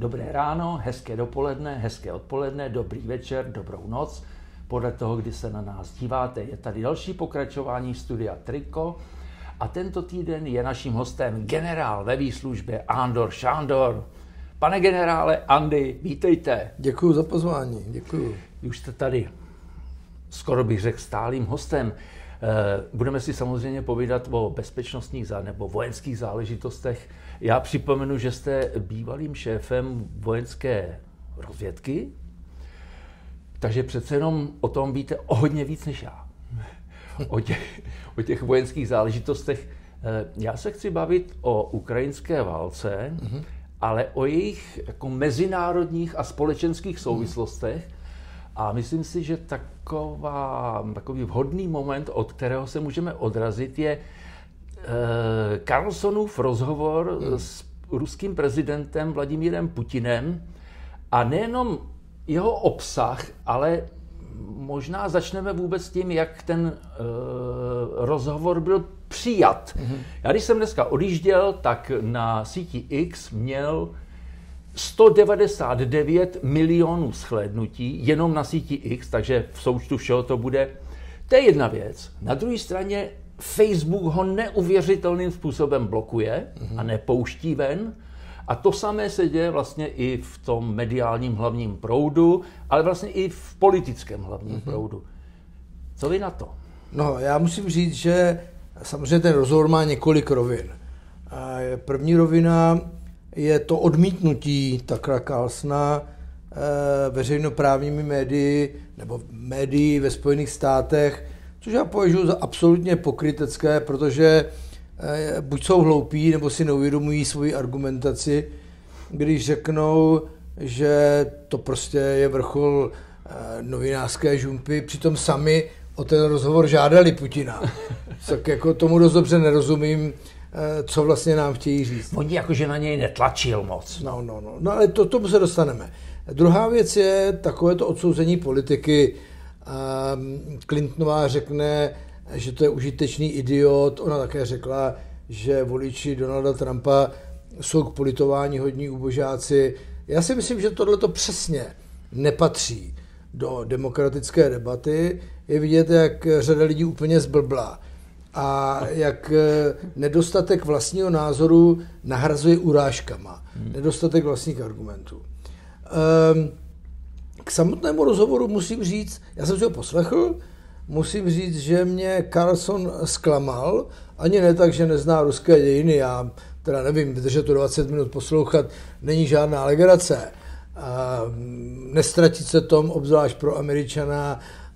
Dobré ráno, hezké dopoledne, hezké odpoledne, dobrý večer, dobrou noc. Podle toho, kdy se na nás díváte, je tady další pokračování studia Triko. A tento týden je naším hostem generál ve výslužbě Andor Sándor. Pane generále Andy, vítejte. Děkuji za pozvání, děkuji. Už jste tady, skoro bych řekl, stálým hostem. Budeme si samozřejmě povídat o bezpečnostních nebo vojenských záležitostech. Já připomenu, že jste bývalým šéfem vojenské rozvědky, takže přece jenom o tom víte o hodně víc než já. O těch vojenských záležitostech. Já se chci bavit o ukrajinské válce, ale o jejich jako mezinárodních a společenských souvislostech. A myslím si, že takový vhodný moment, od kterého se můžeme odrazit, je Carlsonův rozhovor s ruským prezidentem Vladimírem Putinem. A nejenom jeho obsah, ale možná začneme vůbec tím, jak ten rozhovor byl přijat. Já když jsem dneska odjížděl, tak na síti X měl 199 milionů shlédnutí jenom na síti X, takže v součtu všeho to bude. To je jedna věc. Na druhé straně Facebook ho neuvěřitelným způsobem blokuje a nepouští ven. A to samé se děje vlastně i v tom mediálním hlavním proudu, ale vlastně i v politickém hlavním proudu. Co vy na to? No, já musím říct, že samozřejmě ten rozhovor má několik rovin. První rovina je to odmítnutí Tuckera Carlsona veřejnoprávními médii nebo médií ve Spojených státech, což já považuji za absolutně pokrytecké, protože buď jsou hloupí, nebo si neuvědomují svoji argumentaci, když řeknou, že to prostě je vrchol novinářské žumpy, přitom sami o ten rozhovor žádali Putina. Tak jako tomu dost dobře nerozumím, co vlastně nám chtějí říct. Oni jakože na něj netlačil moc. No ale tomu se dostaneme. Druhá věc je takovéto odsouzení politiky. Clintonová řekne, že to je užitečný idiot. Ona také řekla, že voliči Donalda Trumpa jsou k politování hodní ubožáci. Já si myslím, že tohleto přesně nepatří do demokratické debaty. Je vidět, jak řada lidí úplně zblblá a jak nedostatek vlastního názoru nahrazuje urážkama. Nedostatek vlastních argumentů. K samotnému rozhovoru musím říct, já jsem si ho poslechl, musím říct, že mě Carlson zklamal, ani ne tak, že nezná ruské dějiny, já teda nevím, vydržet to 20 minut poslouchat není žádná legrace. Nestratit se tom, obzvlášť pro Američana,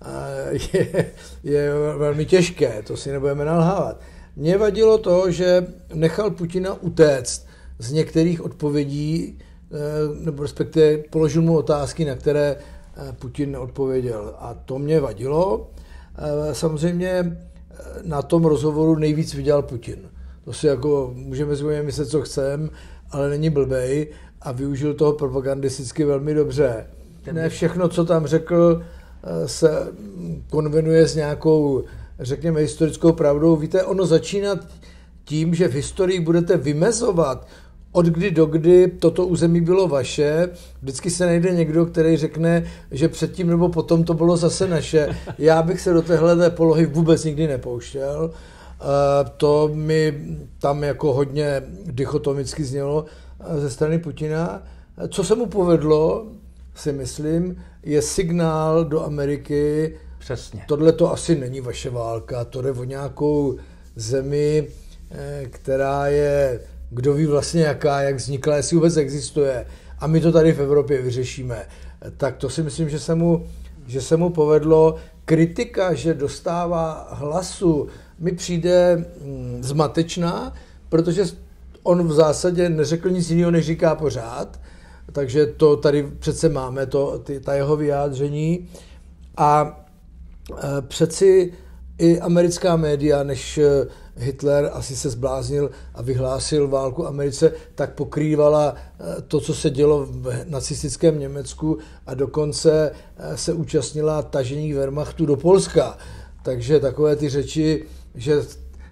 je velmi těžké, to si nebudeme nalhávat. Mně vadilo to, že nechal Putina utéct z některých odpovědí, nebo respektive položil mu otázky, na které Putin neodpověděl. A to mě vadilo. Samozřejmě na tom rozhovoru nejvíc vydělal Putin. To si jako můžeme si myslet, co chceme, ale není blbej a využil toho propagandisticky velmi dobře. Ne všechno, co tam řekl, se konvenuje s nějakou, řekněme, historickou pravdou. Víte, ono začíná tím, že v historii budete vymezovat, od kdy do kdy toto území bylo vaše. Vždycky se najde někdo, který řekne, že předtím nebo potom to bylo zase naše. Já bych se do téhle polohy vůbec nikdy nepouštěl. To mi tam jako hodně dichotomicky znělo ze strany Putina. Co se mu povedlo, si myslím, je signál do Ameriky. Přesně. Tohle to asi není vaše válka, to jde o nějakou zemi, která je, kdo ví vlastně jaká, jak vznikla, jestli vůbec existuje. A my to tady v Evropě vyřešíme. Tak to si myslím, že se mu povedlo. Kritika, že dostává hlasu, mi přijde zmatečná, protože on v zásadě neřekl nic jiného, než říká pořád. Takže to tady přece máme, ta jeho vyjádření. A přeci i americká média, než Hitler asi se zbláznil a vyhlásil válku Americe, tak pokrývala to, co se dělo v nacistickém Německu a dokonce se účastnila tažení Wehrmachtu do Polska. Takže takové ty řeči, že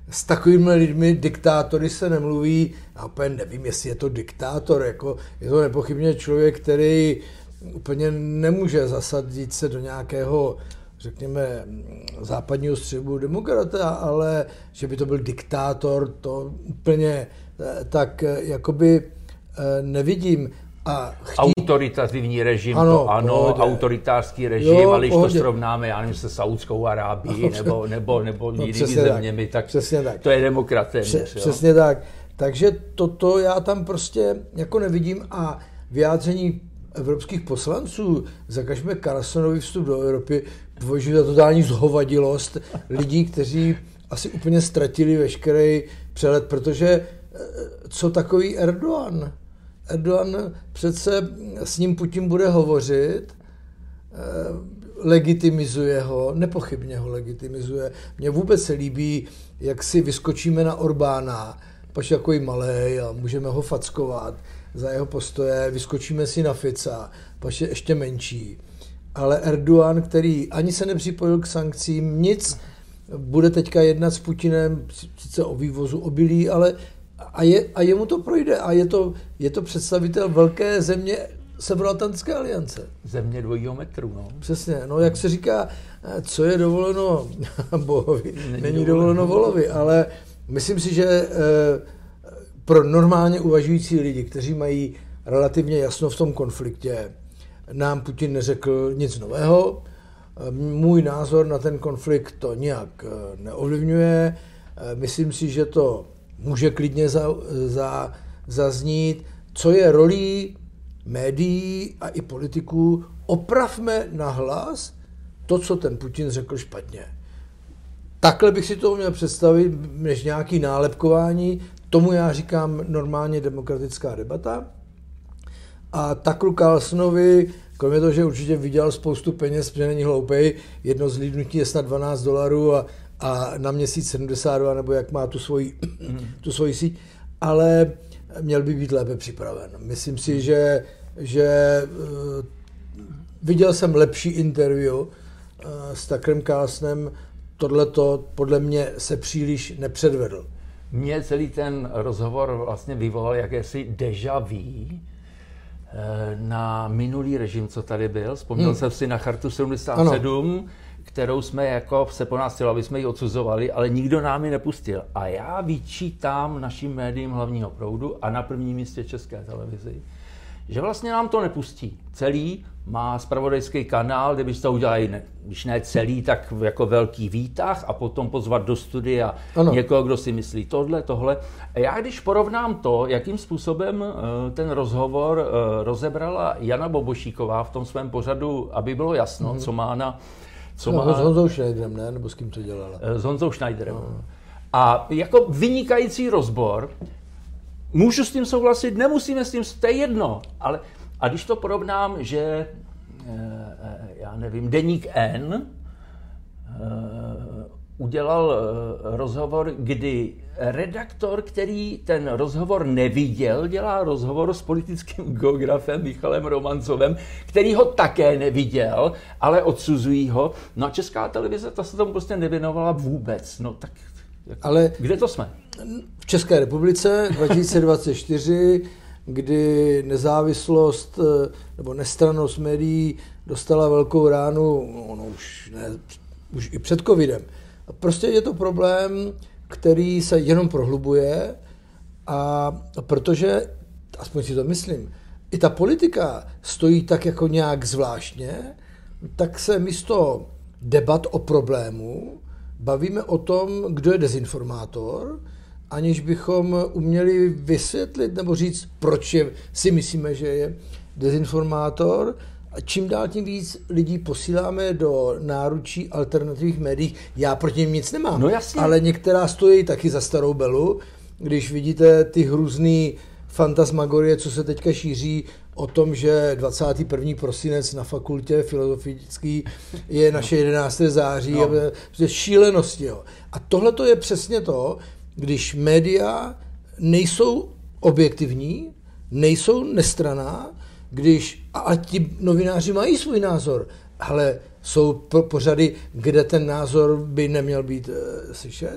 s takovými lidmi, diktátory se nemluví, a úplně nevím, jestli je to diktátor, jako je to nepochybně člověk, který úplně nemůže zasadit se do nějakého, řekněme, západního střebu demokrata, ale že by to byl diktátor, to úplně tak jakoby nevidím. Autoritativní režim, ano, autoritářský režim, jo, ale když to srovnáme, já nevím, se Saúdskou Arábií nebo jinými zeměmi, tak to je demokrat téměř. Přesně tak. Takže toto já tam prostě jako nevidím a vyjádření evropských poslanců, zakažme Carlsonovi vstup do Evropy, považuji za totální zhovadilost lidí, kteří asi úplně ztratili veškerý přehled, protože co takový Erdogan? Erdogan přece s ním Putin bude hovořit, legitimizuje ho, nepochybně ho legitimizuje. Mně vůbec se líbí, jak si vyskočíme na Orbána, pač takový malej a můžeme ho fackovat za jeho postoje, vyskočíme si na Fica, pač je ještě menší. Ale Erdogan, který ani se nepřipojil k sankcím, nic, bude teďka jednat s Putinem, sice o vývozu obilí, ale a jemu to projde a je to představitel velké země Severoatlantické aliance. Země dvojího metru, no. Přesně, no jak se říká, co je dovoleno bohovi, není dovoleno volovi, ale myslím si, že pro normálně uvažující lidi, kteří mají relativně jasno v tom konfliktě, nám Putin neřekl nic nového. Můj názor na ten konflikt to nijak neovlivňuje. Myslím si, že to může klidně zaznít, co je rolí médií a i politiků. Opravme nahlas to, co ten Putin řekl špatně. Takhle bych si to měl představit, než nějaký nálepkování. Tomu já říkám normálně demokratická debata. A Tuckeru Carlsonovi, kromě toho, že určitě vydělal spoustu peněz, protože není hloupej, jedno zhlídnutí je snad $12 a na měsíc 72, nebo jak má tu svoji síť, ale měl by být lépe připraven. Myslím si, že viděl jsem lepší interview s Tuckerem Carlsonem, tohleto podle mě se příliš nepředvedl. Mně celý ten rozhovor vlastně vyvolal jakési déjà vu na minulý režim, co tady byl. Vzpomněl jsem si na Chartu 77, ano, kterou jsme jako se po nás chtěli, aby jsme ji odsuzovali, ale nikdo nám ji nepustil. A já vyčítám našim médiím hlavního proudu a na prvním místě České televizi, že vlastně nám to nepustí. Celý má zpravodajský kanál, kde byste to udělali, když ne celý, tak jako velký výtah a potom pozvat do studia někoho, kdo si myslí tohle. A já když porovnám to, jakým způsobem ten rozhovor rozebrala Jana Bobošíková v tom svém pořadu, aby bylo jasno, co má na... S Honzou Schneiderem, ne? Nebo s kým to dělala? S Honzou Schneiderem. A jako vynikající rozbor, můžu s tím souhlasit, nemusíme s tím, to je jedno, ale a když to porovnám, že já nevím, Deník N udělal rozhovor, kdy redaktor, který ten rozhovor neviděl, dělá rozhovor s politickým geografem Michalem Romancovem, který ho také neviděl, ale odsuzují ho. No a Česká televize, ta se tomu prostě nevěnovala vůbec. No tak ale kde to jsme? V České republice 2024, kdy nezávislost nebo nestrannost médií dostala velkou ránu, no už i před covidem. Prostě je to problém, který se jenom prohlubuje a protože, aspoň si to myslím, i ta politika stojí tak jako nějak zvláštně, tak se místo debat o problému bavíme o tom, kdo je dezinformátor, aniž bychom uměli vysvětlit nebo říct, proč si myslíme, že je dezinformátor. A čím dál tím víc lidí posíláme do náručí alternativních médií. Já proti nim nic nemám, no jasně, ale některá stojí taky za starou belu. Když vidíte ty hrůzný fantasmagorie, co se teďka šíří o tom, že 21. prosinec na fakultě filozofický je naše 11. září, to je šílenosti. Jo. A tohle to je přesně to, když média nejsou objektivní, nejsou nestranná, když, a ti novináři mají svůj názor, ale jsou pořady, kde ten názor by neměl být slyšet.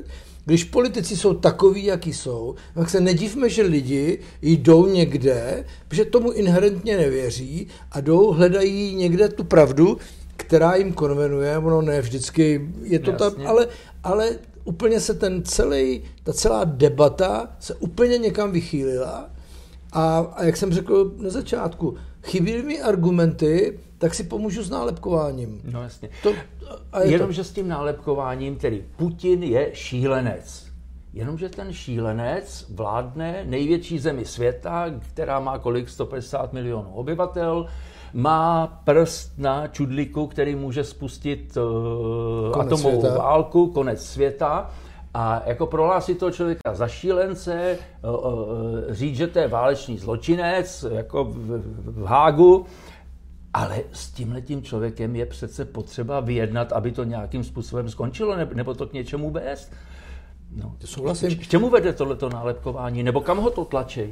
Když politici jsou takoví, jaký jsou, tak se nedivme, že lidi jdou někde, protože tomu inherentně nevěří a hledají někde tu pravdu, která jim konvenuje, ono ne vždycky je to tam, ale úplně se ta celá debata se úplně někam vychýlila a jak jsem řekl na začátku, chybí mi argumenty, tak si pomůžu s nálepkováním. No jasně. Jenomže s tím nálepkováním, tedy Putin je šílenec. Jenomže ten šílenec vládne největší zemi světa, která má kolik? 150 milionů obyvatel, má prst na čudliku, který může spustit atomovou válku, konec světa. A jako prohlásit toho člověka za šílence, říct, že to je válečný zločinec, jako v Hágu, ale s tímhletím člověkem je přece potřeba vyjednat, aby to nějakým způsobem skončilo, nebo to k něčemu vést. No. K čemu vede tohleto nálepkování, nebo kam ho to tlačí?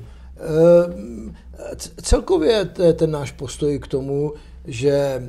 Celkově ten náš postoj k tomu, že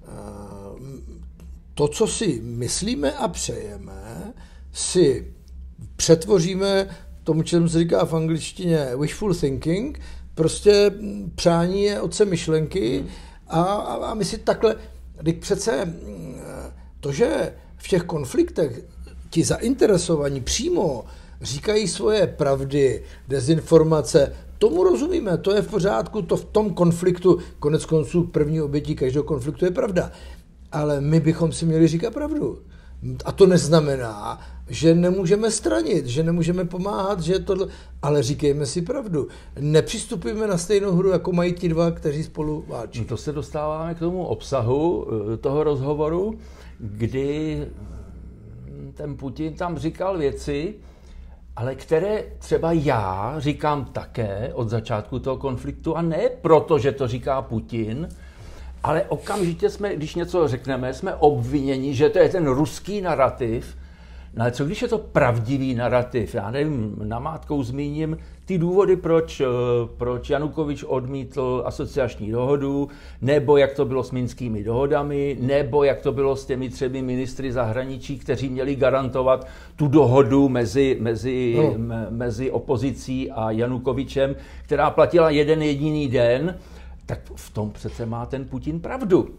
to, co si myslíme a přejeme, si přetvoříme tomu, čemu se říká v angličtině wishful thinking, prostě přání je otce myšlenky a my si takhle, když přece to, že v těch konfliktech ti zainteresovaní přímo říkají svoje pravdy, dezinformace, tomu rozumíme, to je v pořádku, to v tom konfliktu, konec konců první obětí každého konfliktu je pravda. Ale my bychom si měli říkat pravdu. A to neznamená, že nemůžeme stranit, že nemůžeme pomáhat, že tohle, ale říkejme si pravdu. Nepřistupujeme na stejnou hru, jako mají ti dva, kteří spolu válčí. To se dostáváme k tomu obsahu toho rozhovoru, kdy ten Putin tam říkal věci, ale které třeba já říkám také od začátku toho konfliktu a ne proto, že to říká Putin, ale okamžitě jsme, když něco řekneme, jsme obviněni, že to je ten ruský narrativ. No ale co když je to pravdivý narrativ? Já nevím, namátkou zmíním ty důvody, proč Janukovič odmítl asociační dohodu, nebo jak to bylo s minskými dohodami, nebo jak to bylo s těmi 3 ministry zahraničí, kteří měli garantovat tu dohodu mezi opozicí a Janukovičem, která platila jeden jediný den. Tak v tom přece má ten Putin pravdu.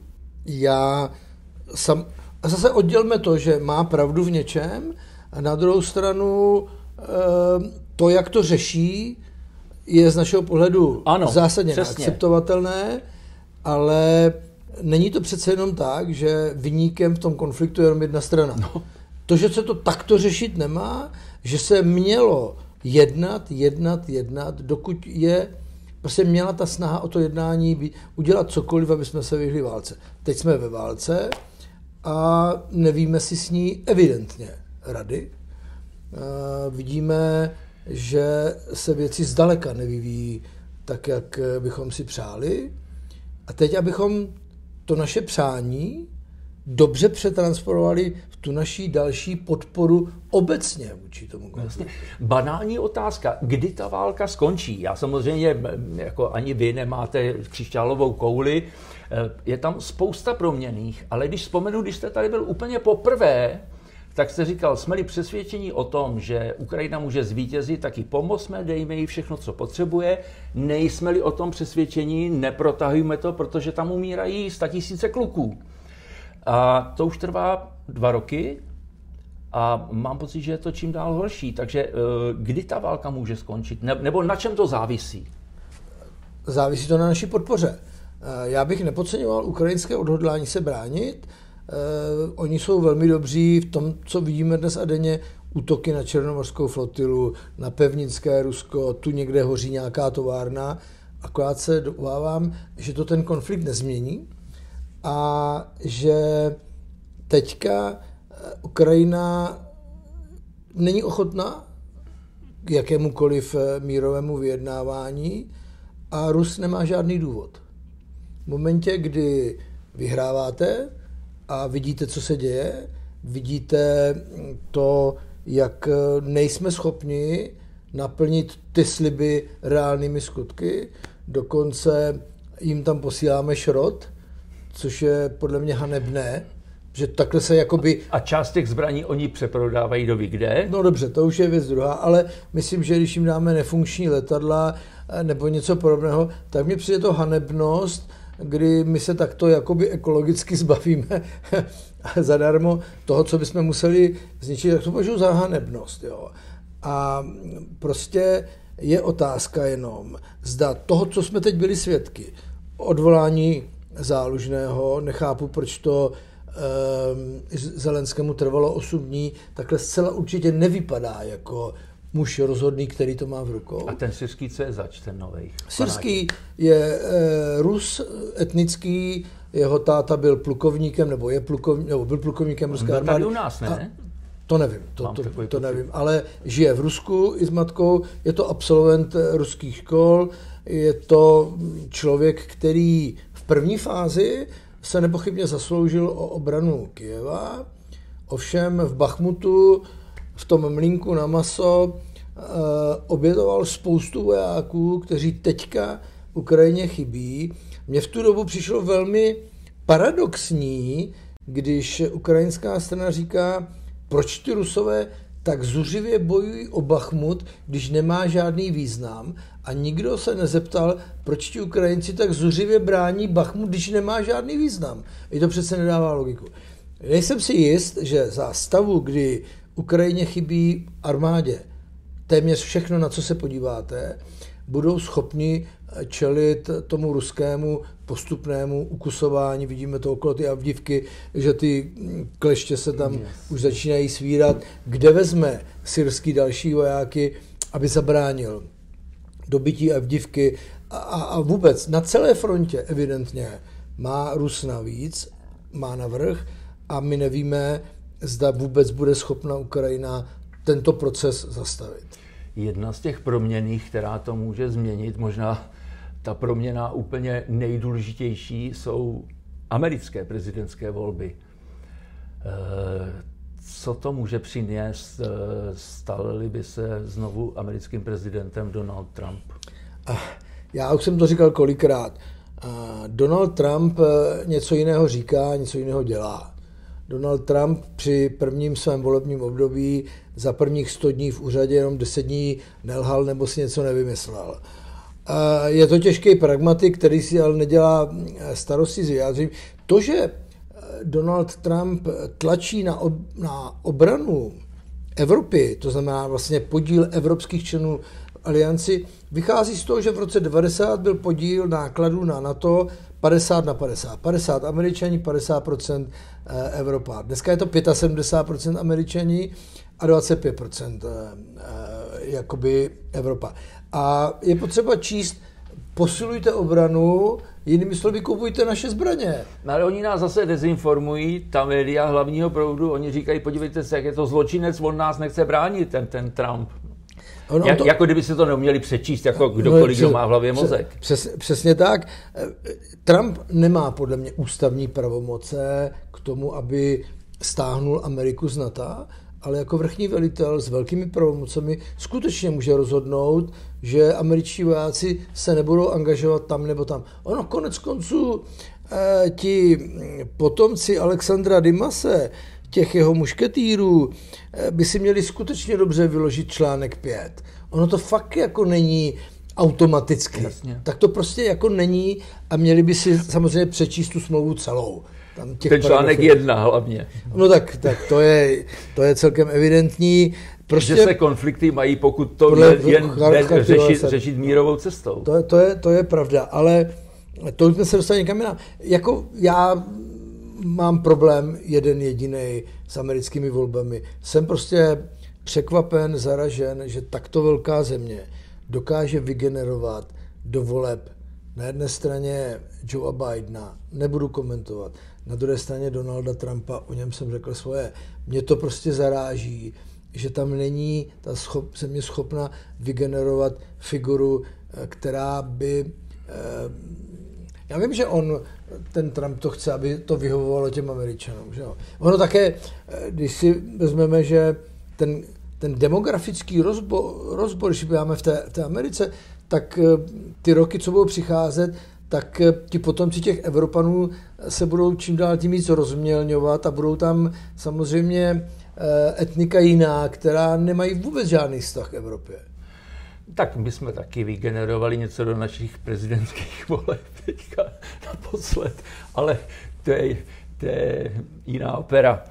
A zase oddělme to, že má pravdu v něčem, a na druhou stranu to, jak to řeší, je z našeho pohledu zásadně neakceptovatelné, ale není to přece jenom tak, že viníkem v tom konfliktu je jenom jedna strana. No. To, že se to takto řešit nemá, že se mělo jednat, dokud je prostě měla ta snaha o to jednání udělat cokoliv, aby jsme se vyhli válce. Teď jsme ve válce a nevíme si s ní evidentně rady. Vidíme, že se věci zdaleka nevyvíjí tak, jak bychom si přáli. A teď, abychom to naše přání dobře přetransformovali v tu naší další podporu obecně vůči tomu konfliktu. Banální otázka, kdy ta válka skončí? Já samozřejmě, jako ani vy nemáte křišťálovou kouli, je tam spousta proměnných, ale když vzpomenu, když jste tady byl úplně poprvé, tak jste říkal, jsme-li přesvědčení o tom, že Ukrajina může zvítězit, tak ji pomozme, dejme jí všechno, co potřebuje. Nejsme-li o tom přesvědčení, neprotahujme to, protože tam umírají 100 000 kluků. A to už trvá 2 roky a mám pocit, že je to čím dál horší. Takže kdy ta válka může skončit? Nebo na čem to závisí? Závisí to na naší podpoře. Já bych nepodceňoval ukrajinské odhodlání se bránit. Oni jsou velmi dobří v tom, co vidíme dnes a denně, útoky na černomořskou flotilu, na pevninské Rusko, tu někde hoří nějaká továrna. Akorát se obávám, že to ten konflikt nezmění a že teďka Ukrajina není ochotná k jakémukoliv mírovému vyjednávání a Rus nemá žádný důvod. V momentě, kdy vyhráváte a vidíte, co se děje, vidíte to, jak nejsme schopni naplnit ty sliby reálnými skutky, dokonce jim tam posíláme šrot, což je podle mě hanebné, že takhle se jakoby... A část těch zbraní oni přeprodávají do kde? No dobře, to už je věc druhá, ale myslím, že když jim dáme nefunkční letadla nebo něco podobného, tak mně přijde to hanebnost, kdy my se takto jakoby ekologicky zbavíme zadarmo toho, co bychom museli zničit, tak to považuji za hanebnost. Jo. A prostě je otázka jenom, zda toho, co jsme teď byli svědky, odvolání Zálužného, nechápu, proč to Zelenskému trvalo 8 dní, takhle zcela určitě nevypadá jako muž rozhodný, který to má v rukou. A ten syrský, co je zač, ten novej? Syrský je Rus etnický, jeho táta byl plukovníkem, nebo byl plukovníkem ruské armády. Tady u nás, ne? To nevím, to nevím, ale žije v Rusku i s matkou, je to absolvent ruských škol, je to člověk, který v první fázi se nepochybně zasloužil o obranu Kyjeva, ovšem v Bachmutu, v tom mlýnku na maso, obětoval spoustu vojáků, kteří teďka Ukrajině chybí. Mně v tu dobu přišlo velmi paradoxní, když ukrajinská strana říká, proč ty Rusové tak zuřivě bojují o Bachmut, když nemá žádný význam, a nikdo se nezeptal, proč ti Ukrajinci tak zuřivě brání Bachmut, když nemá žádný význam. I to přece nedává logiku. Nejsem si jist, že za stavu, kdy Ukrajině chybí armádě téměř všechno, na co se podíváte, budou schopni čelit tomu ruskému postupnému ukusování. Vidíme to okolo ty Avdivky, že ty kleště se tam už začínají svírat. Kde vezme syrský další vojáky, aby zabránil dobytí Avdivky a vůbec na celé frontě evidentně má Rus navíc, má navrch a my nevíme, zda vůbec bude schopna Ukrajina tento proces zastavit. Jedna z těch proměnných, která to může změnit, možná ta proměna úplně nejdůležitější, jsou americké prezidentské volby. Co to může přinést, stal-li by se znovu americkým prezidentem Donald Trump? Já už jsem to říkal kolikrát. Donald Trump něco jiného říká, něco jiného dělá. Donald Trump při prvním svém volebním období za prvních 100 dní v úřadě jenom 10 dní nelhal nebo si něco nevymyslel. Je to těžký pragmatik, který si ale nedělá starosti s vyjádřením. To, že Donald Trump tlačí na obranu Evropy, to znamená vlastně podíl evropských členů alianci, vychází z toho, že v roce 90 byl podíl nákladů na NATO 50/50. 50 Američani, 50% Evropa. Dneska je to 75% Američani a 25% jakoby Evropa. A je potřeba číst, posilujte obranu, jinými slovy kupujte naše zbraně. No ale oni nás zase dezinformují, ta média hlavního proudu, oni říkají, podívejte se, jak je to zločinec, on nás nechce bránit, ten Trump. Jako kdyby si to neuměli přečíst, jako kdokoliv, kdo má v hlavě mozek. Přesně tak. Trump nemá podle mě ústavní pravomoce k tomu, aby stáhnul Ameriku z NATO, ale jako vrchní velitel s velkými pravomocemi skutečně může rozhodnout, že američtí vojáci se nebudou angažovat tam nebo tam. Ono konec konců ti potomci Alexandra Dimase, těch jeho mušketýrů, by si měli skutečně dobře vyložit článek 5. Ono to fakt jako není automaticky. Jasně. Tak to prostě jako není a měli by si samozřejmě přečíst tu smlouvu celou. Tam ten článek 1 hlavně. No tak to je celkem evidentní. Prostě, že se konflikty mají, pokud to jen řešit mírovou cestou. To je pravda, ale to jsme se dostali někam jinam. Jako já mám problém jeden jedinej s americkými volbami. Jsem prostě překvapen, zaražen, že takto velká země dokáže vygenerovat do voleb na jedné straně Joea Bidena, nebudu komentovat, na druhé straně Donalda Trumpa, o něm jsem řekl svoje. Mě to prostě zaráží, že tam není ta země schopna vygenerovat figuru, která by... Já vím, že ten Trump to chce, aby to vyhovovalo těm Američanům. Že jo? Ono také, když si vezmeme, že ten demografický rozbor, když máme v té Americe, tak ty roky, co budou přicházet, tak ti potomci těch Evropanů se budou čím dál tím víc rozmělňovat a budou tam samozřejmě etnika jiná, která nemají vůbec žádný vztah k Evropě. Tak my jsme taky vygenerovali něco do našich prezidentských voleb teďka naposled, ale to je jiná opera.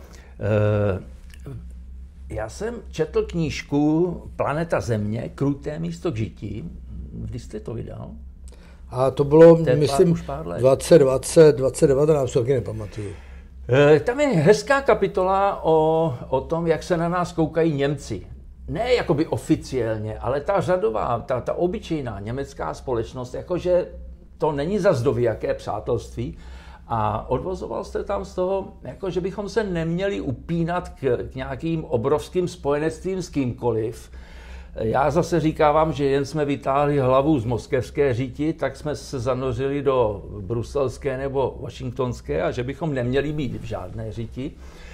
Já jsem četl knížku Planeta Země, kruté místo k žití. Kdy jste to vydal? A to bylo, myslím, 2020, 2019, taky nepamatuju. Tam je hezká kapitola o tom, jak se na nás koukají Němci. Ne jakoby oficiálně, ale ta řadová, ta obyčejná německá společnost, jakože to není zas do jaké přátelství. A odvozoval jste tam z toho, jako že bychom se neměli upínat k nějakým obrovským spojenectvím s kýmkoliv. Já zase říkávám, že jen jsme vytáhli hlavu z moskevské říti, tak jsme se zanořili do bruselské nebo washingtonské a že bychom neměli být v žádné říti.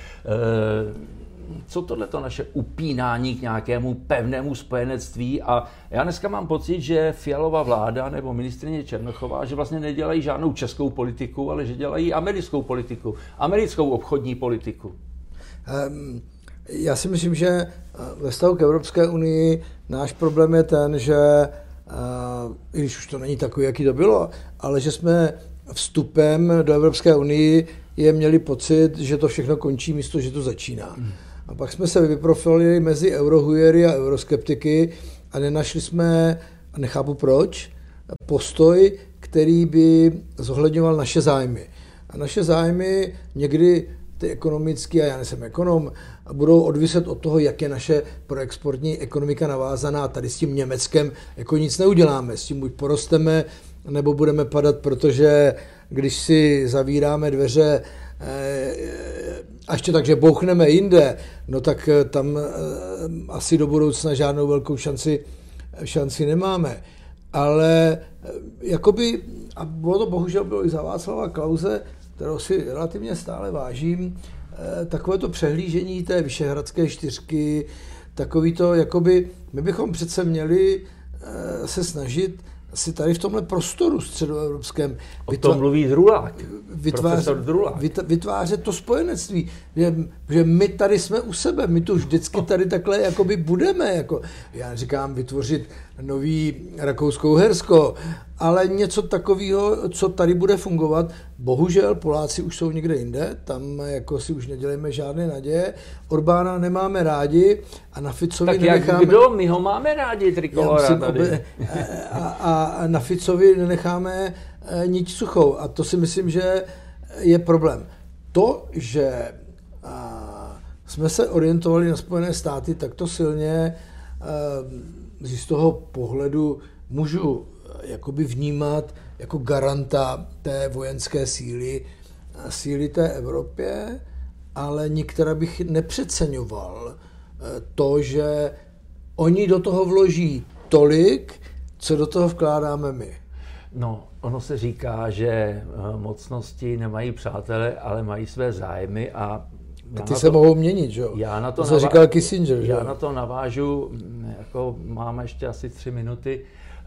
Co tohleto naše upínání k nějakému pevnému spojenectví? A já dneska mám pocit, že Fialova vláda nebo ministryně Černochová, že vlastně nedělají žádnou českou politiku, ale že dělají americkou politiku, americkou obchodní politiku. Já si myslím, že ve vztahu k Evropské unii náš problém je ten, že i když už to není takový, jaký to bylo, ale že jsme vstupem do Evropské unii měli pocit, že to všechno končí místo, že to začíná. A pak jsme se vyprofilili mezi eurohujery a euroskeptiky a nenašli jsme, a nechápu proč, postoj, který by zohledňoval naše zájmy. A naše zájmy někdy ty ekonomické, a já nejsem ekonom, budou odviset od toho, jak je naše proexportní ekonomika navázaná. Tady s tím Německem jako nic neuděláme. S tím buď porosteme, nebo budeme padat, protože když si zavíráme dveře a ještě tak, že bouchneme jinde, no tak tam asi do budoucna žádnou velkou šanci nemáme. Ale jakoby, a bohužel bylo i za Václava Klause, kterou si relativně stále vážím, takové to přehlížení té Vyšehradské čtyřky, takový to, jakoby, my bychom přece měli se snažit si tady v tomhle prostoru středoevropském o tom mluví Drulák, profesor Drulák. Vytvářet to spojenectví, že my tady jsme u sebe, my tu vždycky tady takhle jakoby budeme, jako, já říkám vytvořit nový Rakousko-Uhersko, ale něco takového, co tady bude fungovat. Bohužel Poláci už jsou někde jinde, tam jako si už nedělejme žádné naděje. Orbána nemáme rádi a na Ficovi tak nenecháme... Tak kdo? My ho máme rádi, Trikolora tady. A na Ficovi nenecháme niť suchou a to si myslím, že je problém. To, že jsme se orientovali na Spojené státy takto silně, z toho pohledu můžu jakoby vnímat jako garanta té vojenské síly té Evropě, ale nikterá bych nepřeceňoval to, že oni do toho vloží tolik, co do toho vkládáme my. No, ono se říká, že mocnosti nemají přátele, ale mají své zájmy a ty se mohou měnit, že jo? To říkal Kissinger, že? Já na to navážu, jako máme ještě asi 3 minuty.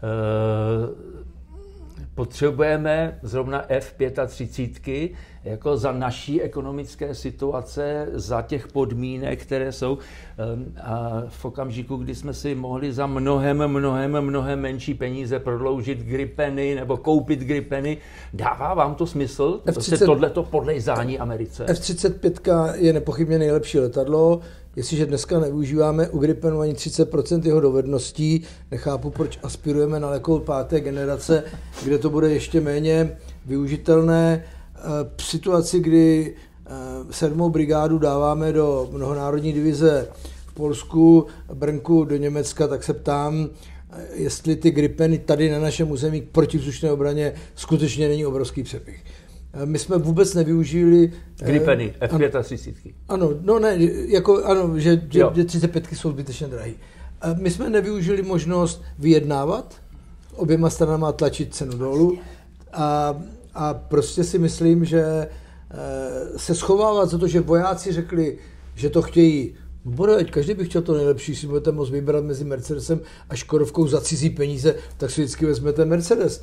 Potřebujeme zrovna F-35 jako za naší ekonomické situace, za těch podmínek, které jsou a v okamžiku, kdy jsme si mohli za mnohem menší peníze prodloužit gripeny nebo koupit gripeny. Dává vám to smysl? Tohleto podlejzání Americe? F-35 je nepochybně nejlepší letadlo. Jestliže dneska nevyužíváme u gripenu ani 30% jeho dovedností, nechápu, proč aspirujeme na Letoun 5. generace, kde to bude ještě méně využitelné. V situaci, kdy 7. brigádu dáváme do mnohonárodní divize v Polsku, Brnku do Německa, tak se ptám, jestli ty gripeny tady na našem území k protivzdušné obraně skutečně není obrovský přepich. My jsme vůbec nevyužili... Gripeny, F-35. Ano, no ne, jako ano, že 35 jsou zbytečně drahý. My jsme nevyužili možnost vyjednávat, oběma stranama tlačit cenu dolů a prostě si myslím, že se schovávat za to, že vojáci řekli, že to chtějí, každý by chtěl to nejlepší, si budete moct vybrat mezi Mercedesem a Škodovkou za cizí peníze, tak si vždycky vezmete Mercedes.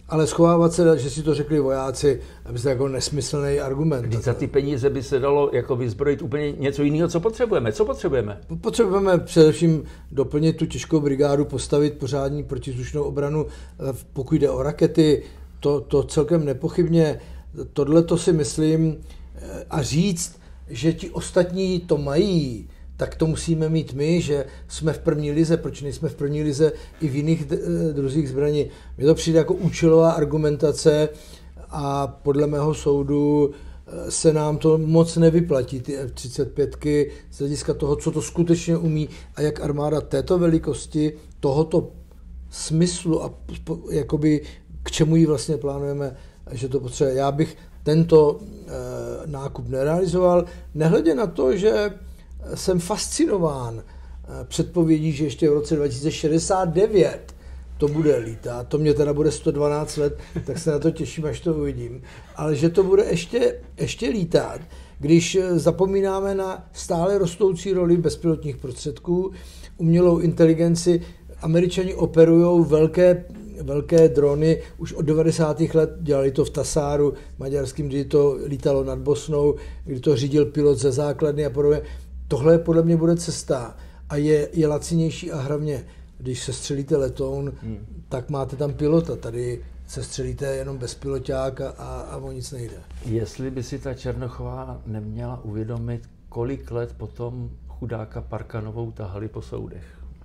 ale schovávat se, že si to řekli vojáci, aby to jako nesmyslný argument. Když za ty peníze by se dalo jako vyzbrojit úplně něco jiného, co potřebujeme. Co potřebujeme? Potřebujeme především doplnit tu těžkou brigádu, postavit pořádní protizdušnou obranu, pokud jde o rakety, to celkem nepochybně. Tohle to si myslím a říct, že ti ostatní to mají, tak to musíme mít my, že jsme v první lize, proč nejsme v první lize i v jiných druzích zbraní. Mně to přijde jako účelová argumentace a podle mého soudu se nám to moc nevyplatí, ty F-35, z hlediska toho, co to skutečně umí a jak armáda této velikosti, tohoto smyslu a jakoby k čemu ji vlastně plánujeme, že to potřebuje. Já bych tento nákup nerealizoval, nehledě na to, že jsem fascinován předpovědí, že ještě v roce 2069 to bude lítat. To mě teda bude 112 let, tak se na to těším, až to uvidím. Ale že to bude ještě lítat, když zapomínáme na stále rostoucí roli bezpilotních prostředků, umělou inteligenci. Američani operují velké drony, už od 90. let dělali to v Tasáru maďarským, kdy to lítalo nad Bosnou, kdy to řídil pilot ze základny a podobně. Tohle podle mě bude cesta a je lacinější a hlavně, když se střelíte letoun, tak máte tam pilota. Tady se střelíte jenom bezpiloťák a o nic nejde. Jestli by si ta Černochová neměla uvědomit, kolik let potom chudáka Parkanovou tahali po soudech.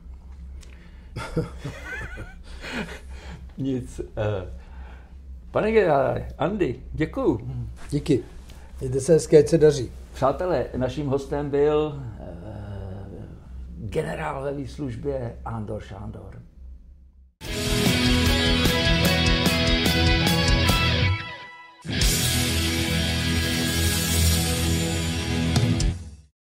Nic. Pane generále, Andy, děkuju. Díky. Mějte se hezky, ať se daří. Přátelé, naším hostem byl generál ve výslužbě Andor Šándor.